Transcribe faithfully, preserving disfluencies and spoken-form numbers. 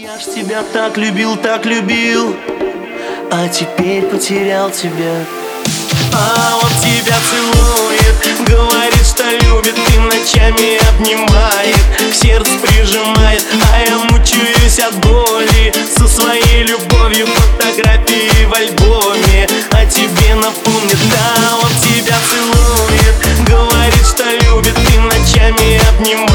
Я ж тебя так любил, так любил, а теперь потерял тебя. А он тебя целует, говорит, что любит, и ночами обнимает, к сердцу прижимает, а я мучаюсь от боли со своей любовью. Фотографии в альбоме о тебе напомнит. Да, он тебя целует, говорит, что любит, и ночами обнимает,